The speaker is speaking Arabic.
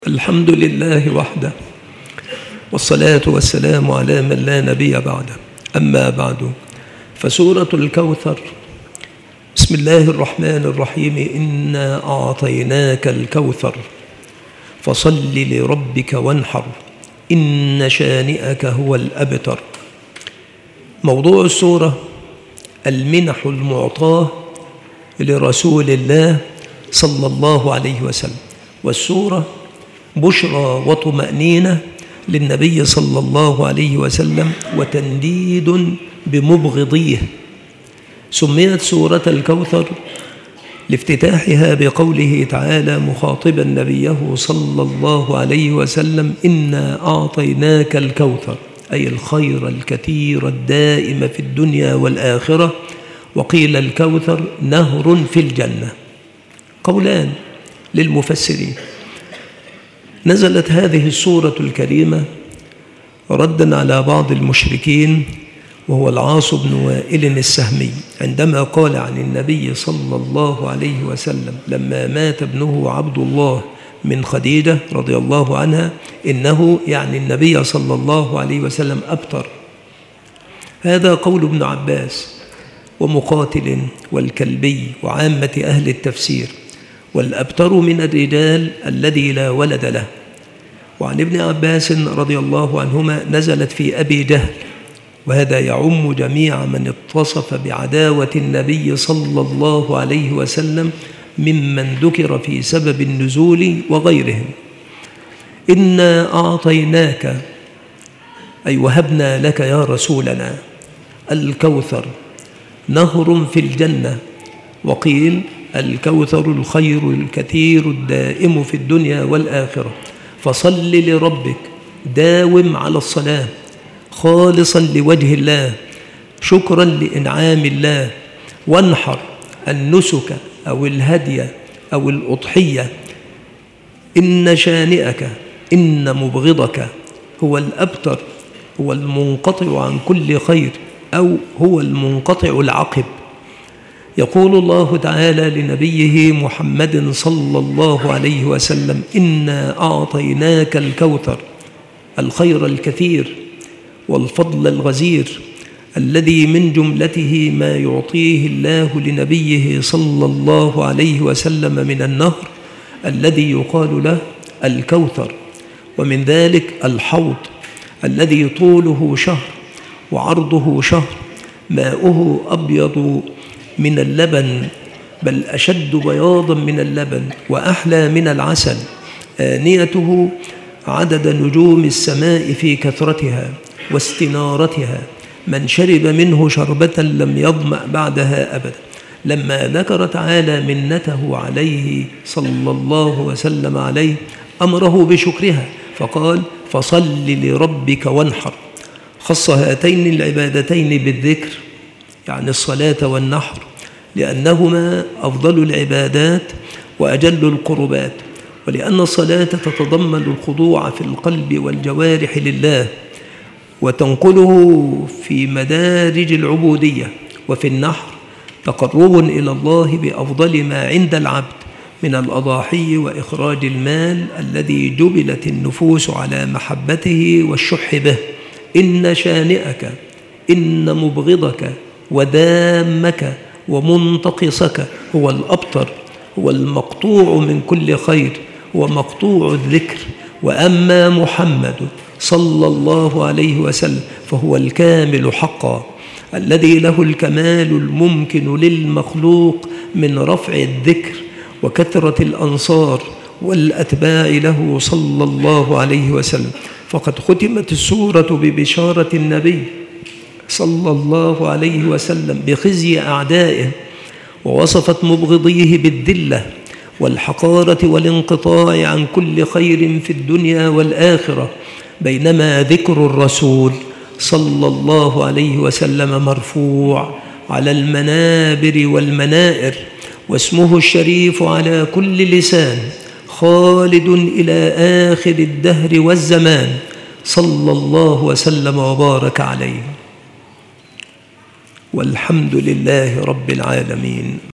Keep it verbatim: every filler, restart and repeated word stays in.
الحمد لله وحده، والصلاة والسلام على من لا نبي بعده. أما بعد، فسورة الكوثر. بسم الله الرحمن الرحيم. إنا أعطيناك الكوثر فصل لربك وانحر إن شانئك هو الأبتر. موضوع السورة المنح المعطاة لرسول الله صلى الله عليه وسلم، والسورة بشرى وطمأنينة للنبي صلى الله عليه وسلم وتنديد بمبغضيه. سميت سورة الكوثر لافتتاحها بقوله تعالى مخاطبا نبيه صلى الله عليه وسلم: إنا أعطيناك الكوثر، أي الخير الكثير الدائم في الدنيا والآخرة. وقيل الكوثر نهر في الجنة. قولان للمفسرين. نزلت هذه السورة الكريمة ردا على بعض المشركين، وهو العاص بن وائل السهمي، عندما قال عن النبي صلى الله عليه وسلم لما مات ابنه عبد الله من خديجة رضي الله عنها: إنه يعني النبي صلى الله عليه وسلم أبتر. هذا قول ابن عباس ومقاتل والكلبي وعامة أهل التفسير. والأبتر من الرجال الذي لا ولد له. وعن ابن عباس رضي الله عنهما نزلت في أبي جهل، وهذا يعم جميع من اتصف بعداوة النبي صلى الله عليه وسلم ممن ذكر في سبب النزول وغيرهم. إنا أعطيناك، أي وهبنا لك يا رسولنا، الكوثر نهر في الجنة. وقيل الكوثر الخير الكثير الدائم في الدنيا والآخرة. فصل لربك، داوم على الصلاة خالصا لوجه الله شكرا لإنعام الله. وانحر، النسك أو الهدي أو الأضحية. إن شانئك، إن مبغضك هو الأبتر، هو المنقطع عن كل خير، أو هو المنقطع العقب. يقول الله تعالى لنبيه محمد صلى الله عليه وسلم: إنا أعطيناك الكوثر، الخير الكثير والفضل الغزير، الذي من جملته ما يعطيه الله لنبيه صلى الله عليه وسلم من النهر الذي يقال له الكوثر. ومن ذلك الحوض الذي طوله شهر وعرضه شهر، ماؤه أبيض من اللبن، بل أشد بياضا من اللبن وأحلى من العسل. آنيته عدد نجوم السماء في كثرتها واستنارتها. من شرب منه شربة لم يظمأ بعدها أبدا. لما ذكر تعالى منته عليه صلى الله وسلم عليه أمره بشكرها، فقال: فصل لربك وانحر. خص هاتين العبادتين بالذكر، يعني الصلاة والنحر، لأنهما أفضل العبادات وأجل القربات، ولأن الصلاة تتضمن الخضوع في القلب والجوارح لله وتنقله في مدارج العبودية. وفي النحر تقرب إلى الله بأفضل ما عند العبد من الأضاحي وإخراج المال الذي جبلت النفوس على محبته والشح به. إن شانئك، إن مبغضك ودامك ومنتقصك هو الأبتر، هو المقطوع من كل خير ومقطوع الذكر. وأما محمد صلى الله عليه وسلم فهو الكامل حقا، الذي له الكمال الممكن للمخلوق من رفع الذكر وكثرة الأنصار والأتباع له صلى الله عليه وسلم. فقد ختمت السورة ببشارة النبي صلى الله عليه وسلم بخزي أعدائه، ووصفت مبغضيه بالذلة والحقارة والانقطاع عن كل خير في الدنيا والآخرة. بينما ذكر الرسول صلى الله عليه وسلم مرفوع على المنابر والمنائر، واسمه الشريف على كل لسان، خالد إلى آخر الدهر والزمان، صلى الله وسلم وبارك عليه. والحمد لله رب العالمين.